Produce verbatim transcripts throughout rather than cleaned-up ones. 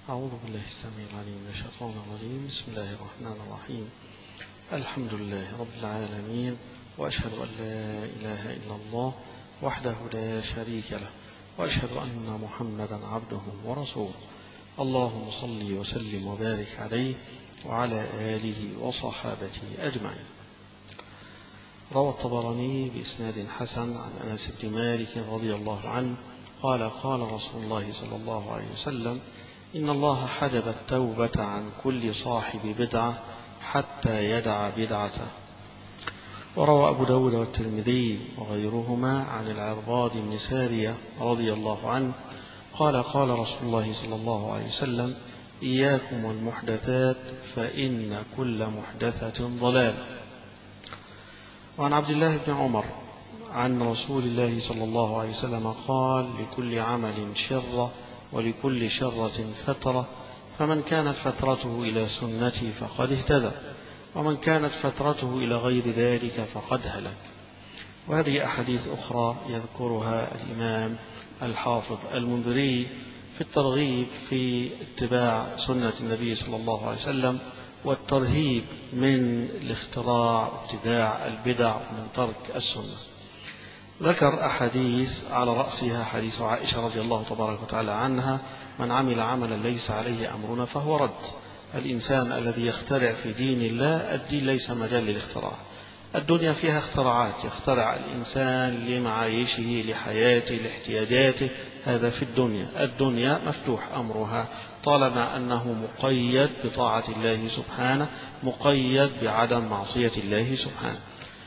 أعوذ بالله السميع العليم من الشيطان الرجيم. بسم الله الرحمن الرحيم. الحمد لله رب العالمين، وأشهد أن لا إله إلا الله وحده لا شريك له، وأشهد أن محمدا عبده ورسوله. اللهم صل وسلم وبارك عليه وعلى آله وصحابته أجمعين. روى الطبراني بإسناد حسن عن أنس بن مالك رضي الله عنه قال قال رسول الله صلى الله عليه وسلم: إن الله حجب التوبة عن كل صاحب بدعة حتى يدع بدعته. وروى أبو داود والترمذي وغيرهما عن العرباض بن سارية رضي الله عنه قال قال رسول الله صلى الله عليه وسلم: إياكم والمحدثات فإن كل محدثة ضلال. وعن عبد الله بن عمر عن رسول الله صلى الله عليه وسلم قال: لكل عمل شرة ولكل شرة فترة، فمن كانت فترته إلى سنتي فقد اهتدى، ومن كانت فترته إلى غير ذلك فقد هلك. وهذه أحاديث أخرى يذكرها الإمام الحافظ المنذري في الترغيب في اتباع سنة النبي صلى الله عليه وسلم، والترهيب من الاختراع وابتداع البدع من ترك السنة. ذكر أحاديث على رأسها حديث عائشة رضي الله تبارك وتعالى عنها: من عمل عملا ليس عليه أمرنا فهو رد. الإنسان الذي يخترع في دين الله، الدين ليس مجال للاختراع. الدنيا فيها اختراعات، يخترع الإنسان لمعايشه لحياته لاحتياجاته، هذا في الدنيا. الدنيا مفتوح أمرها طالما أنه مقيد بطاعة الله سبحانه، مقيد بعدم معصية الله سبحانه.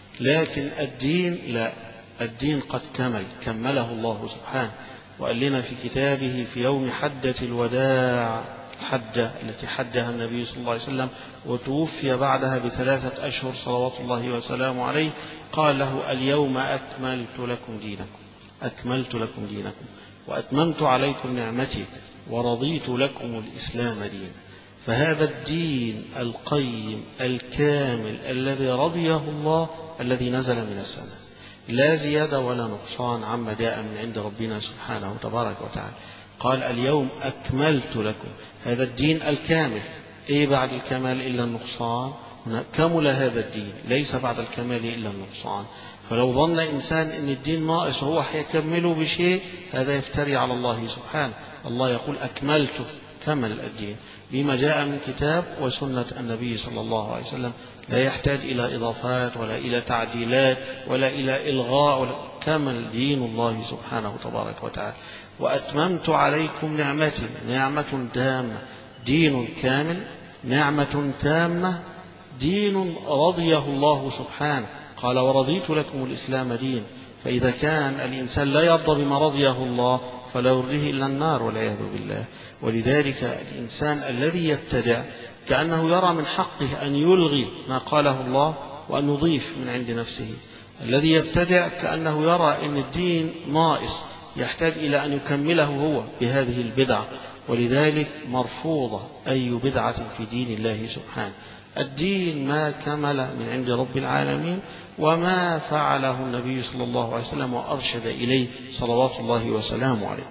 لكن الدين لا، الدين قد كمل، كمله الله سبحانه، وقال لنا في كتابه في يوم حجة الوداع، الحجة التي حجها النبي صلى الله عليه وسلم وتوفي بعدها بثلاثة أشهر صلوات الله وسلامه عليه، قال له: اليوم أكملت لكم دينكم أكملت لكم دينكم وأتممت عليكم نعمتي ورضيت لكم الإسلام دين. فهذا الدين القيم الكامل الذي رضيه الله، الذي نزل من السماء، لا زيادة ولا نقصان عما جاء من عند ربنا سبحانه تبارك وتعالى. قال: اليوم أكملت لكم، هذا الدين الكامل. إيه بعد الكمال إلا النقصان؟ كمل هذا الدين، ليس بعد الكمال إلا النقصان. فلو ظن إنسان أن الدين ناقص وهو هيكمله بشيء، هذا يفتري على الله سبحانه. الله يقول: أكملت، كمل الدين بما جاء من كتاب وسنة النبي صلى الله عليه وسلم، لا يحتاج إلى إضافات ولا إلى تعديلات ولا إلى إلغاء ولا، كمل دين الله سبحانه تبارك وتعالى. وأتممت عليكم نعمتي، نعمة تامة، دين كامل، نعمة تامة، دين رضيه الله سبحانه. قال: ورضيت لكم الإسلام دين. فإذا كان الإنسان لا يرضى بما رضيه الله فلا يرضيه إلا النار والعياذ بالله. ولذلك الإنسان الذي يبتدع كأنه يرى من حقه أن يلغي ما قاله الله وأن يضيف من عند نفسه. الذي يبتدع كأنه يرى أن الدين ناقص، يحتاج إلى أن يكمله هو بهذه البدع. ولذلك مرفوضة أي بدعة في دين الله سبحانه. الدين ما كمل من عند رب العالمين، وما فعله النبي صلى الله عليه وسلم وأرشد إليه صلوات الله وسلامه عليه.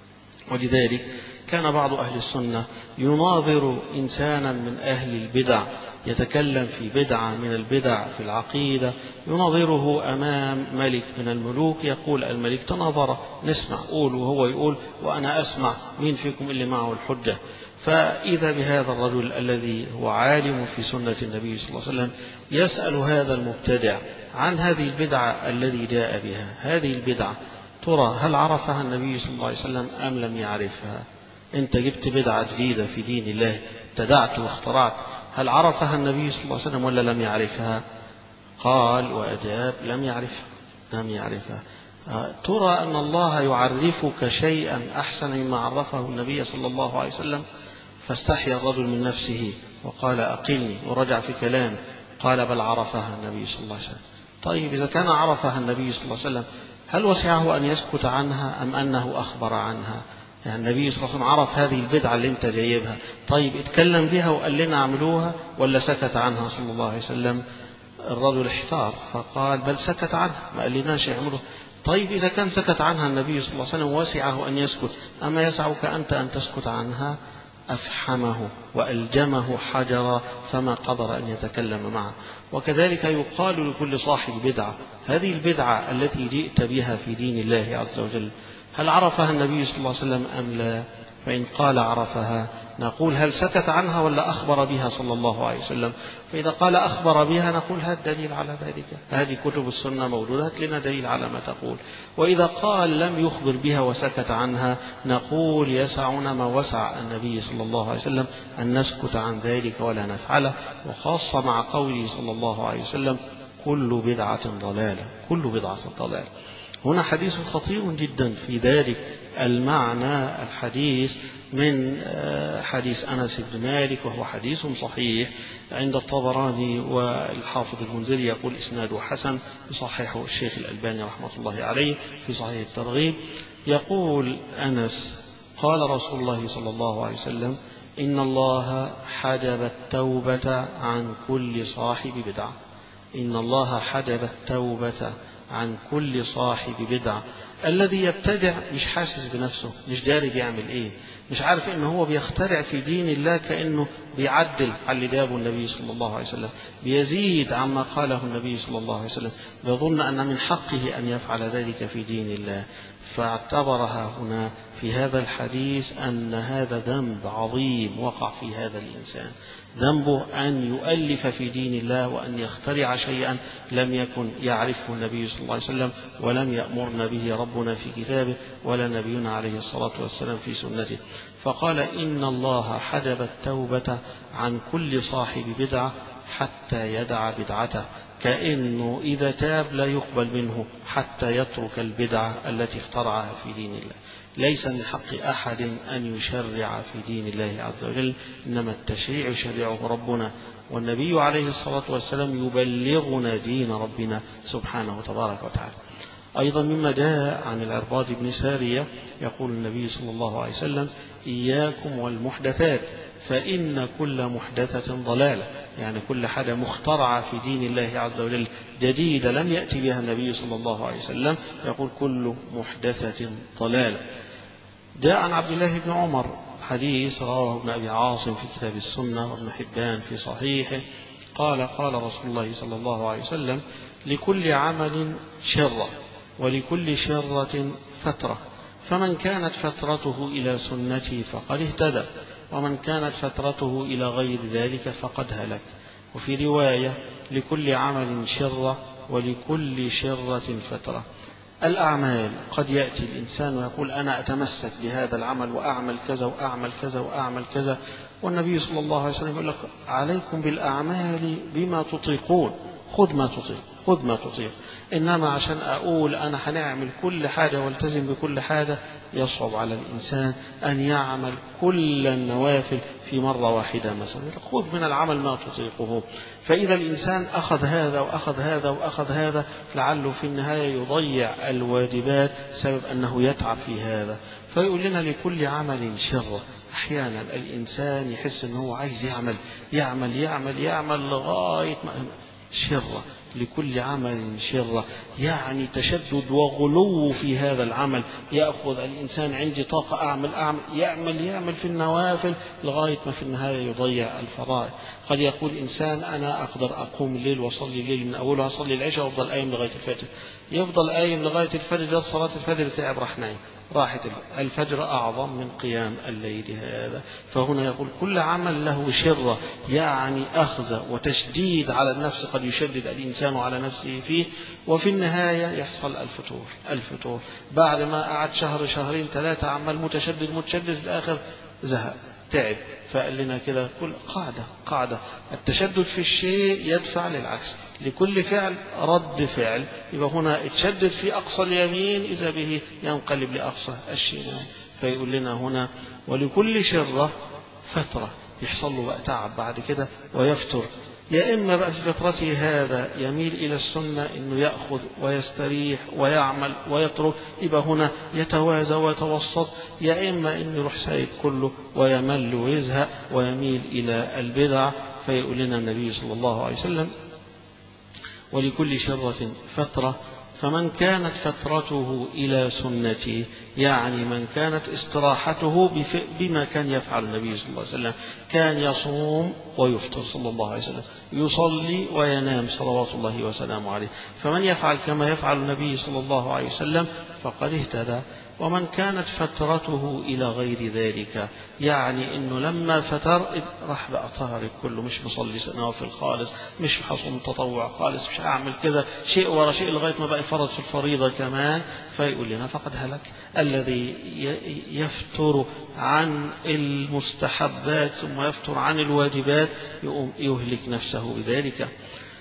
ولذلك كان بعض أهل السنة يناظر إنسانا من أهل البدع يتكلم في بدعة من البدع في العقيدة، يناظره أمام ملك من الملوك، يقول الملك: تناظر، نسمع، قول، وهو يقول وأنا أسمع، مين فيكم اللي معه الحجة؟ فإذا بهذا الرجل الذي هو عالم في سنة النبي صلى الله عليه وسلم يسأل هذا المبتدع عن هذه البدعة الذي جاء بها. هذه البدعة ترى هل عرفها النبي صلى الله عليه وسلم أم لم يعرفها؟ أنت جبت بدعة جديدة في دين الله، ابتدعت واخترعت، هل عرفها النبي صلى الله عليه وسلم ولا لم يعرفها؟ قال وأجاب: لم يعرفها لم يعرفها. ترى أن الله يعرفك شيئا أحسن مما عرفه النبي صلى الله عليه وسلم؟ فاستحيا الرجل من نفسه وقال: أقلني، ورجع في كلام، قال: بل عرفها النبي صلى الله عليه وسلم. طيب إذا كان عرفها النبي صلى الله عليه وسلم، هل وسعه أن يسكت عنها أم أنه أخبر عنها؟ يعني النبي صلى الله عليه وسلم عرف هذه البدعة اللي انت جايبها، طيب اتكلم بها وقال لنا اعملوها ولا سكت عنها صلى الله عليه وسلم؟ الرجل احتار فقال: بل سكت عنها، ما قال لناش اعملوها. طيب إذا كان سكت عنها النبي صلى الله عليه وسلم وسعه أن يسكت، أما يسعك أنت أن تسكت عنها؟ أفحمه وألجمه حجرا فما قدر أن يتكلم معه. وكذلك يقال لكل صاحب بدعة: هذه البدعة التي جئت بها في دين الله عز وجل هل عرفها النبي صلى الله عليه وسلم أم لا؟ فإن قال عرفها نقول هل سكت عنها ولا أخبر بها صلى الله عليه وسلم؟ فإذا قال أخبر بها نقول هات دليل على ذلك، هذه كتب السنة موجودة، هات لنا دليل على ما تقول. وإذا قال لم يخبر بها وسكت عنها نقول يسعنا ما وسع النبي صلى الله عليه وسلم أن نسكت عن ذلك ولا نفعله، وخاصة مع قوله صلى الله عليه وسلم: كل بدعة ضلالة، كل بدعة ضلالة. هنا حديث خطير جدا في ذلك المعنى، الحديث من حديث أنس بن مالك، وهو حديث صحيح عند الطبراني، والحافظ المنذري يقول إسناده حسن، يصححه الشيخ الألباني رحمة الله عليه في صحيح الترغيب. يقول أنس: قال رسول الله صلى الله عليه وسلم: إن الله حجب التوبة عن كل صاحب بدعة. إن الله حجب التوبة عن كل صاحب بدعة. الذي يبتدع مش حاسس بنفسه، مش داري بيعمل ايه، مش عارف انه هو بيخترع في دين الله، كأنه بيعدل على اللي جابه النبي صلى الله عليه وسلم، بيزيد عما قاله النبي صلى الله عليه وسلم، بيظن أن من حقه أن يفعل ذلك في دين الله. فاعتبرها هنا في هذا الحديث أن هذا ذنب عظيم وقع في هذا الإنسان، ذنبه أن يؤلف في دين الله وأن يخترع شيئا لم يكن يعرفه النبي صلى الله عليه وسلم، ولم يأمرنا به ربنا في كتابه ولا نبينا عليه الصلاة والسلام في سنته. فقال: إن الله حجب التوبة عن كل صاحب بدعة حتى يدع بدعته، كأنه إذا تاب لا يقبل منه حتى يترك البدعة التي اخترعها في دين الله. ليس من حق أحد أن يشرع في دين الله عز وجل، إنما التشريع يشرعه ربنا، والنبي عليه الصلاة والسلام يبلغنا دين ربنا سبحانه تبارك وتعالى. أيضا مما جاء عن العرباض بن سارية يقول النبي صلى الله عليه وسلم: إياكم والمحدثات فإن كل محدثة ضلالة، يعني كل حاجة مخترعة في دين الله عز وجل جديدة لم يأتي بها النبي صلى الله عليه وسلم، يقول كل محدثة ضلالة. جاء عن عبد الله بن عمر حديث رواه ابن أبي عاصم في كتاب السنة وابن حبان في صحيحه، قال: قال رسول الله صلى الله عليه وسلم: لكل عمل شرة ولكل شرة فترة، فمن كانت فترته إلى سنتي فقد اهتدى، ومن كانت فترته إلى غير ذلك فقد هلك. وفي رواية: لكل عمل شرة ولكل شرة فترة. الأعمال قد يأتي الإنسان ويقول: أنا أتمسك بهذا العمل وأعمل كذا وأعمل كذا وأعمل كذا، والنبي صلى الله عليه وسلم يقول لك: عليكم بالأعمال بما تطيقون، خذ ما تطيق، خذ ما تطيق. إنما عشان أقول أنا هنعمل كل حاجة والتزم بكل حاجة، يصعب على الإنسان أن يعمل كل النوافل في مرة واحدة مثلا، خذ من العمل ما تطيقه. فإذا الإنسان أخذ هذا وأخذ هذا وأخذ هذا، لعله في النهاية يضيع الواجبات بسبب أنه يتعب في هذا. فيقول لنا: لكل عمل شرة. أحيانا الإنسان يحس أنه عايز يعمل يعمل يعمل يعمل لغاية ما شرة، لكل عمل شرة، يعني تشدد وغلو في هذا العمل. يأخذ الإنسان عندي طاقة أعمل أعمل يعمل يعمل في النوافل لغاية ما في النهاية يضيع الفرائض. قد يقول إنسان: أنا أقدر أقوم الليل وأصلي الليل من أوله، أصلي العشاء وأفضل قايم لغاية الفجر، يفضل قايم لغاية الفجر، جاءت صلاة الفجر تعب راح نايم، راحت الفجر أعظم من قيام الليل هذا. فهنا يقول: كل عمل له شرة، يعني أخذ وتشديد على النفس، قد يشدد الإنسان على نفسه فيه، وفي النهاية يحصل الفتور. الفتور بعد ما قعد شهر شهرين ثلاثة عمل متشدد متشدد، في الآخر زهق تعب. فقال لنا كده كل قاعدة قاعدة التشدد في الشيء يدفع للعكس، لكل فعل رد فعل. يبقى هنا اتشدد في أقصى اليمين إذا به ينقلب لأقصى الشمال. فيقول لنا هنا: ولكل شرة فترة، يحصل له بقى تعب بعد كده ويفتر. يا إما بقى في فترته هذا يميل إلى السنة، إنه يأخذ ويستريح ويعمل ويترك، يبقى هنا يتوازى ويتوسط. يا إما إنه يروح سايب كله ويمل ويزهق ويميل إلى البدع. فيقول لنا النبي صلى الله عليه وسلم: ولكل شرة فترة، فمن كانت فترته إلى سنتي يعني من كانت استراحته بما كان يفعل النبي صلى الله عليه وسلم، كان يصوم ويفطر صلى الله عليه وسلم، يصلي وينام صلوات الله وسلامه عليه، فمن يفعل كما يفعل النبي صلى الله عليه وسلم فقد اهتدى. ومن كانت فترته إلى غير ذلك يعني إنه لما فتر راح بقى طارق كله، مش مصلي نوافل خالص، مش حصوم تطوع خالص، مش هعمل كذا شيء ورا شيء لغاية ما بقى فرض في الفريضة كمان، فيقول لنا فقد هلك. الذي يفتر عن المستحبات ثم يفتر عن الواجبات يقوم يهلك نفسه بذلك.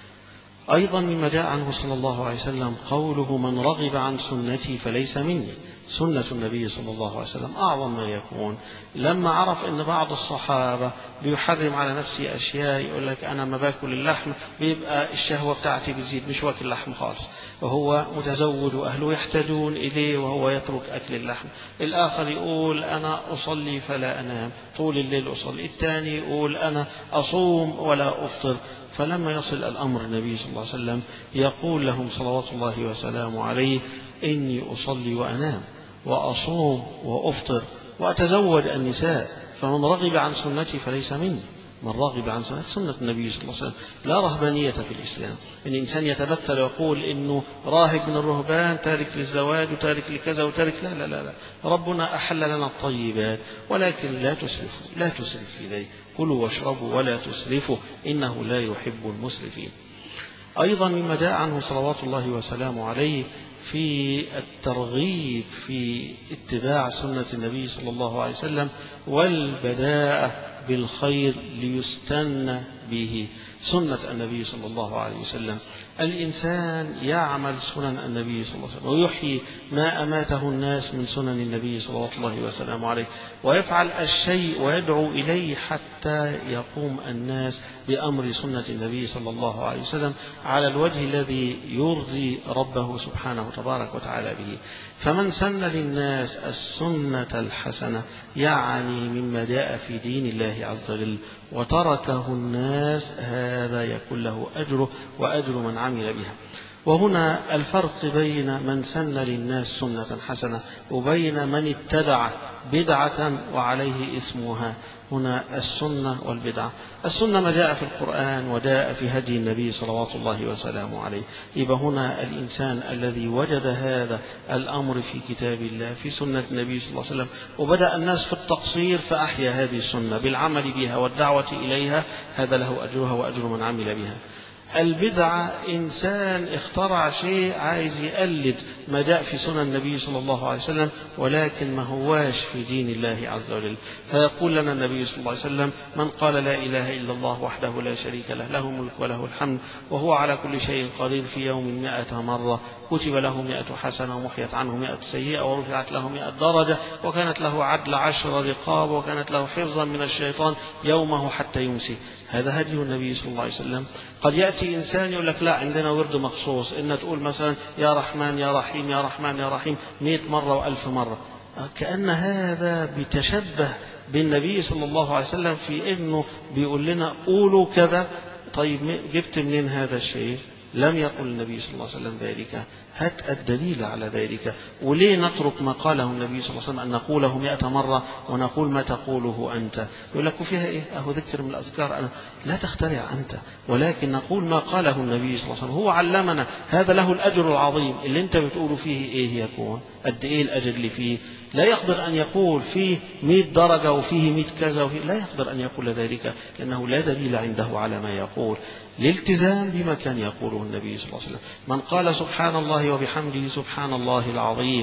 أيضا مما جاء عنه صلى الله عليه وسلم قوله من رغب عن سنتي فليس مني. سنة النبي صلى الله عليه وسلم أعظم ما يكون. لما عرف أن بعض الصحابة بيحرم على نفسه أشياء، يقول لك أنا ما باكل اللحم بيبقى الشهوة بتاعتي بتزيد، مش واكل اللحم خالص، وهو متزوج وأهله يحتاجون إليه وهو يترك أكل اللحم. الآخر يقول أنا أصلي فلا أنام طول الليل أصلي، الثاني يقول أنا أصوم ولا أفطر. فلما يصل الأمر النبي صلى الله عليه وسلم يقول لهم صلوات الله وسلامه عليه إني أصلي وأنام وأصوم وأفطر وأتزوج النساء، فمن رغب عن سنتي فليس مني. من رغب عن سنة سنة النبي صلى الله عليه وسلم لا رهبانية في الإسلام، إن الإنسان يتبتل ويقول إنه راهب من الرهبان تارك للزواج وتارك لكذا وتارك، لا لا لا لا، ربنا أحل لنا الطيبات ولكن لا تسرفوا، لا تسرف إليه، كلوا واشربوا ولا تسرفوا إنه لا يحب المسرفين. أيضا مما جاء عنه صلوات الله وسلامه عليه في الترغيب في اتباع سنة النبي صلى الله عليه وسلم والبداءة بالخير ليستنى به. سنة النبي صلى الله عليه وسلم الإنسان يعمل سنن النبي صلى الله عليه وسلم ويحيي ما أماته الناس من سنن النبي صلى الله عليه وسلم عليه، ويفعل الشيء ويدعو إليه حتى يقوم الناس بأمر سنة النبي صلى الله عليه وسلم على الوجه الذي يرضي ربه سبحانه تبارك وتعالى به. فمن سن للناس السنة الحسنة يعني مما جاء في دين الله عز وجل وتركه الناس، هذا يكون له أجره وأجر من عمل بها. وهنا الفرق بين من سن للناس سنة حسنة وبين من ابتدع بدعة وعليه اسمها. هنا السنة والبدعة. السنة ما جاء في القرآن وجاء في هدي النبي صلوات الله وسلامه عليه. يبقى هنا الإنسان الذي وجد هذا الأمر في كتاب الله في سنة النبي صلى الله عليه وسلم وبدأ الناس في التقصير فأحيا هذه السنة بالعمل بها والدعوة إليها، هذا له أجرها وأجر من عمل بها. البدعة إنسان اخترع شيء عايز يقلد ما جاء في سنن النبي صلى الله عليه وسلم ولكن ما هواش في دين الله عز وجل. فيقول لنا النبي صلى الله عليه وسلم من قال لا إله إلا الله وحده لا شريك له له الملك وله الحمد وهو على كل شيء قدير في يوم مائة مرة كتب له مائة حسنة ومحيت عنه مائة سيئة ورفعت له مائة درجة وكانت له عدل عشر رقاب وكانت له حفظا من الشيطان يومه حتى يمسي. هذا هدي النبي صلى الله عليه وسلم. قد يأتي إنسان يقول لك لا عندنا ورد مخصوص إن تقول مثلا يا رحمن يا رحيم يا رحمن يا رحيم مئة مرة وألف مرة، كأن هذا بتشبه بالنبي صلى الله عليه وسلم في إنه بيقول لنا قولوا كذا. طيب جبت منين هذا الشيء؟ لم يقل النبي صلى الله عليه وسلم ذلك. هات الدليل على ذلك. وليه نترك ما قاله النبي صلى الله عليه وسلم أن نقوله مئة مرة ونقول ما تقوله أنت؟ يقول لك فيها إيه؟ أهو ذكر من الأذكار. أنا لا تخترع أنت، ولكن نقول ما قاله النبي صلى الله عليه وسلم. هو علمنا، هذا له الأجر العظيم. اللي أنت بتقوله فيه إيه يكون؟ قد إيه الأجر اللي فيه؟ لا يقدر أن يقول فيه مئة درجة وفيه مئة كذا وفيه، لا يقدر أن يقول ذلك لأنه لا دليل عنده على ما يقول. الالتزام بما كان يقوله النبي صلى الله عليه وسلم. من قال سبحان الله وبحمده سبحان الله العظيم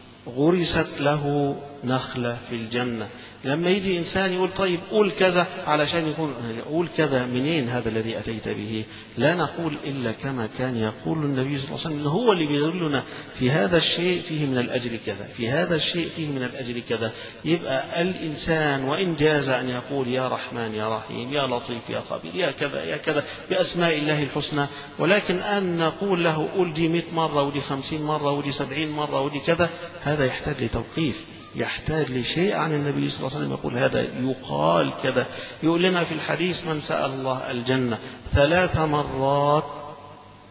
غرست له نخلة في الجنة. لما يجي إنسان يقول طيب قول كذا علشان يكون قول كذا، منين هذا الذي أتيت به؟ لا نقول إلا كما كان يقول النبي صلى الله عليه وسلم. هو اللي بيدلنا في هذا الشيء فيه من الأجر كذا، في هذا الشيء فيه من الأجر كذا. يبقى الإنسان وإن جاز أن يقول يا رحمن يا رحيم يا لطيف يا خبير يا كذا يا كذا بأسماء الله الحسنى، ولكن أن نقول له قول دي مئة مرة ودي خمسين مرة ودي سبعين مرة ودي كذا، هذا يحتاج لتوقيف، يحتاج لشيء عن النبي صلى الله عليه وسلم يقول هذا يقال كذا. يقول لنا في الحديث من سأل الله الجنة ثلاث مرات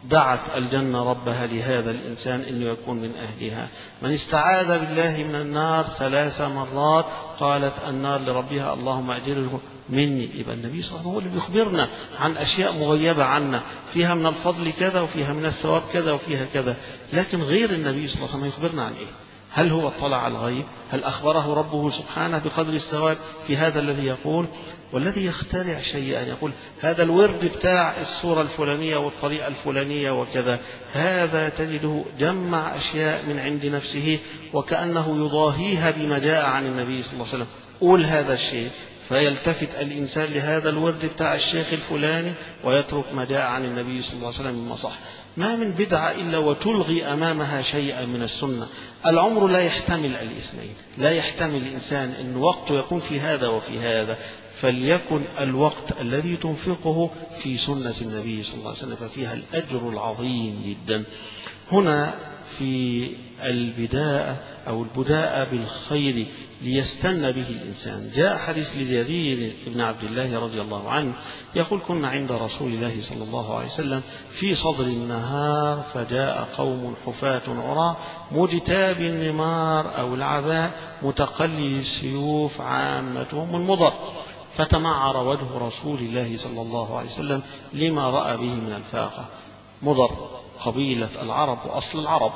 دعت الجنة ربها لهذا الإنسان إنه يكون من أهلها. من استعاذ بالله من النار ثلاث مرات قالت النار لربها اللهم أجره مني. يبقى النبي صلى الله عليه وسلم هو اللي بيخبرنا عن أشياء مغيبة عنا، فيها من الفضل كذا وفيها من الثواب كذا وفيها كذا، لكن غير النبي صلى الله عليه وسلم يخبرنا عن إيه؟ هل هو اطلع على الغيب؟ هل أخبره ربه سبحانه بقدر الثواب في هذا الذي يقول؟ والذي يخترع شيئا يقول هذا الورد بتاع الصورة الفلانية والطريقة الفلانية وكذا، هذا تجده جمع أشياء من عند نفسه وكأنه يضاهيها بما جاء عن النبي صلى الله عليه وسلم. قول هذا الشيء فيلتفت الإنسان لهذا الورد بتاع الشيخ الفلاني ويترك ما جاء عن النبي صلى الله عليه وسلم مما صح. ما من بدعة إلا وتلغي أمامها شيئا من السنة. العمر لا يحتمل الاثنين، لا يحتمل الإنسان أن وقته يكون في هذا وفي هذا، فليكن الوقت الذي تنفقه في سنة النبي صلى الله عليه وسلم ففيها الأجر العظيم جدا. هنا في البداءة أو البداءة بالخير ليستنى به الإنسان. جاء حديث لجرير بن عبد الله رضي الله عنه يقول كنا عند رسول الله صلى الله عليه وسلم في صدر النهار فجاء قوم حفاة عراة مجتاب النمار أو العباء متقلي السيوف عامتهم المضر، فتمعر وجه رسول الله صلى الله عليه وسلم لما رأى به من الفاقة. مضر قبيلة العرب وأصل العرب،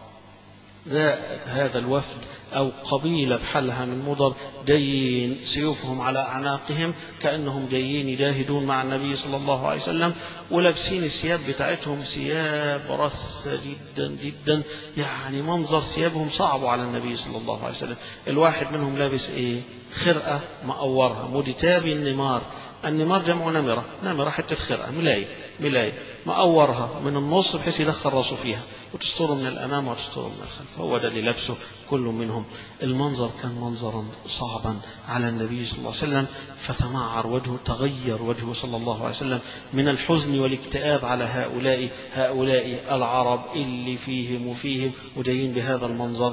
هذا الوفد أو قبيلة بحلها من مضر جايين سيوفهم على أعناقهم كأنهم جايين يجاهدون مع النبي صلى الله عليه وسلم، ولابسين الثياب بتاعتهم ثياب رثة جدا جدا، يعني منظر ثيابهم صعب على النبي صلى الله عليه وسلم. الواحد منهم لابس إيه؟ خرقة مأورها مجتاب النمار. النمار جمع نمرة، نمرة حتى خرقة ملاية ملاية مأورها من النص بحيث يدخل راسه فيها وتستره من الأمام وتستره من الخلف، هو ده اللي لابسه كل منهم. المنظر كان منظرا صعبا على النبي صلى الله عليه وسلم، فتمعر وجهه، تغير وجهه صلى الله عليه وسلم من الحزن والاكتئاب على هؤلاء هؤلاء العرب اللي فيهم وفيهم وجايين بهذا المنظر.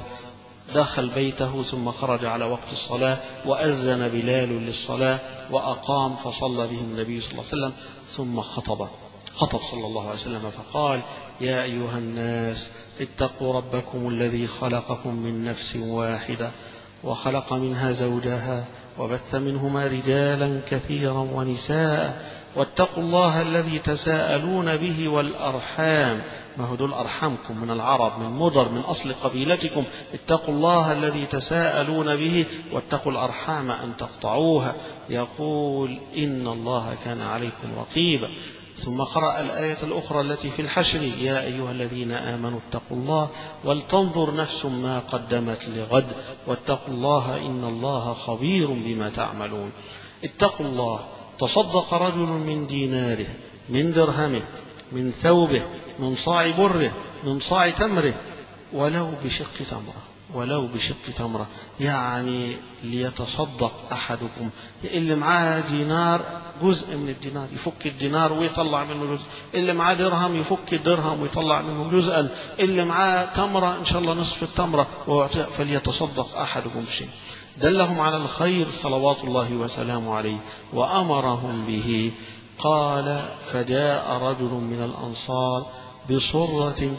دخل بيته ثم خرج على وقت الصلاة وأذن بلال للصلاة وأقام فصلى به النبي صلى الله عليه وسلم، ثم خطب خطب صلى الله عليه وسلم فقال يا أيها الناس اتقوا ربكم الذي خلقكم من نفس واحدة وخلق منها زوجها وبث منهما رجالا كثيرا ونساء واتقوا الله الذي تساءلون به والأرحام. ما هو دول أرحامكم من العرب من مضر من أصل قبيلتكم. اتقوا الله الذي تساءلون به واتقوا الأرحام أن تقطعوها. يقول إن الله كان عليكم رقيبا. ثم قرأ الآية الأخرى التي في الحشر يا أيها الذين آمنوا اتقوا الله ولتنظر نفس ما قدمت لغد واتقوا الله إن الله خبير بما تعملون. اتقوا الله. تصدق رجل من ديناره من درهمه من ثوبه من صاع بره من صاع تمره ولو بشق تمرة ولو بشق تمرة، يعني ليتصدق أحدكم. اللي معاه دينار جزء من الدينار يفك الدينار ويطلع منه جزء، اللي معاه درهم يفك الدرهم ويطلع منه جزءا، اللي معاه تمرة إن شاء الله نصف التمرة فليتصدق أحدكم بشيء. دلهم على الخير صلوات الله وسلامه عليه وأمرهم به. قال فجاء رجل من الأنصار بصرة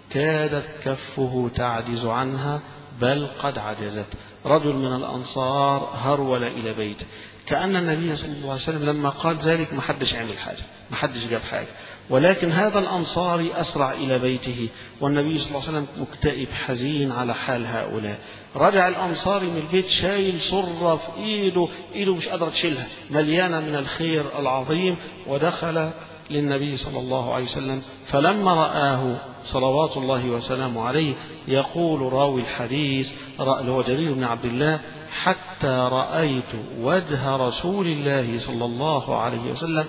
كادت كفه تعجز عنها بل قد عجزت. رجل من الأنصار هرول إلى بيت، كأن النبي صلى الله عليه وسلم لما قال ذلك ما حدش عمل حاجة ما حدش جاب حاجة، ولكن هذا الأنصاري أسرع إلى بيته والنبي صلى الله عليه وسلم مكتئب حزين على حال هؤلاء. رجع الأنصاري من البيت شايل صرة في إيده إيده مش قادرة تشيلها مليانة من الخير العظيم، ودخل للنبي صلى الله عليه وسلم فلما رآه صلوات الله وسلامه عليه يقول راوي الحديث هو جرير بن عبد الله حتى رأيت وجه رسول الله صلى الله عليه وسلم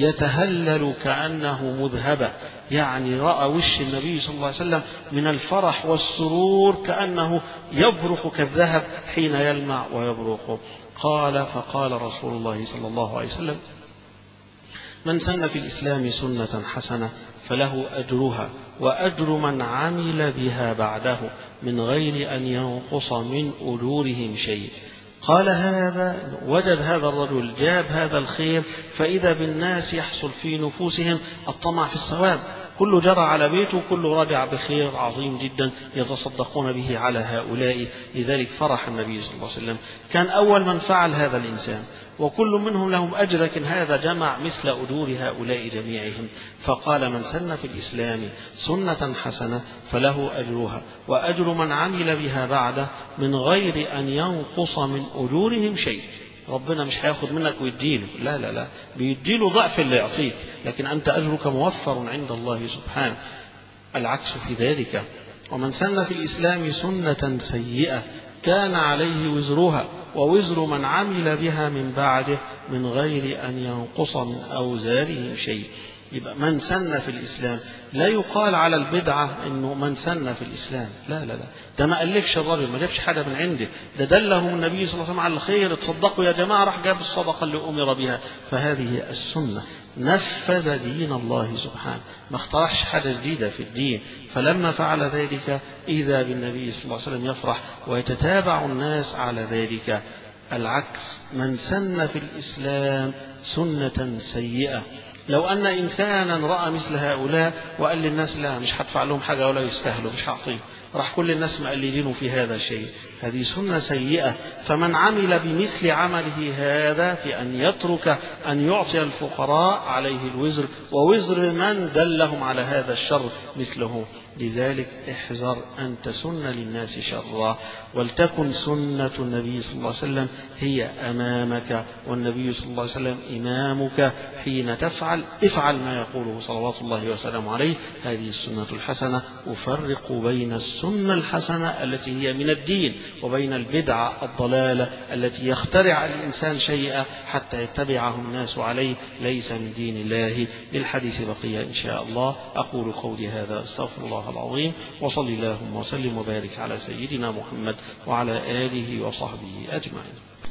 يتهلل كأنه مذهبة، يعني رأى وش النبي صلى الله عليه وسلم من الفرح والسرور كأنه يبرق كالذهب حين يلمع ويبرق. قال فقال رسول الله صلى الله عليه وسلم من سن في الإسلام سنة حسنة فله أجرها وأجر من عمل بها بعده من غير أن ينقص من أجورهم شيء. قال هذا وجد هذا الرجل جاب هذا الخير فإذا بالناس يحصل في نفوسهم الطمع في الثواب، كله جرى على بيته، كله رجع بخير عظيم جدا يتصدقون به على هؤلاء. لذلك فرح النبي صلى الله عليه وسلم، كان أول من فعل هذا الإنسان، وكل منهم لهم أجر، لكن هذا جمع مثل أجور هؤلاء جميعهم. فقال: من سن في الإسلام سنة حسنة فله أجرها وأجر من عمل بها بعده من غير أن ينقص من أجورهم شيء. ربنا مش هياخد منك ويديله، لا لا لا، بيديله ضعف اللي يعطيك، لكن أنت أجرك موفر عند الله سبحانه. العكس في ذلك: ومن سن في الإسلام سنة سيئة كان عليه وزرها ووزر من عمل بها من بعده من غير أن ينقص من أوزارهم شيء. يبقى من سن في الإسلام، لا يقال على البدعة إنه من سن في الإسلام، لا لا لا، ده ما ألفش الرجل، ما جابش حاجة من عنده، ده دلهم النبي صلى الله عليه وسلم على الخير، تصدقوا يا جماعة، راح جاب الصدقة اللي أمر بها. فهذه السنة، نفذ دين الله سبحانه، ما اخترعش حاجة جديدة في الدين. فلما فعل ذلك إذا بالنبي صلى الله عليه وسلم يفرح ويتتابع الناس على ذلك. العكس: من سن في الإسلام سنة سيئة، لو أن إنسانا رأى مثل هؤلاء وقال للناس: لا مش هدفع لهم حاجة ولا يستاهلوا، مش هعطيهم، راح كل الناس مقلدين في هذا الشيء، هذه سنة سيئة. فمن عمل بمثل عمله هذا في أن يترك أن يعطي الفقراء عليه الوزر ووزر من دلهم على هذا الشر مثله. لذلك احذر أن تسن للناس شرا، ولتكن سنة النبي صلى الله عليه وسلم هي أمامك، والنبي صلى الله عليه وسلم إمامك. حين تفعل افعل ما يقوله صلوات الله وسلامه عليه، هذه السنة الحسنة. أفرق بين السنة الحسنة التي هي من الدين وبين البدعة الضلالة التي يخترع الإنسان شيئا حتى يتبعه الناس عليه، ليس من دين الله. للحديث بقية إن شاء الله. أقول قولي هذا، أستغفر الله العظيم، وصلي اللهم وسلم وبارك على سيدنا محمد وعلى آله وصحبه أجمعين.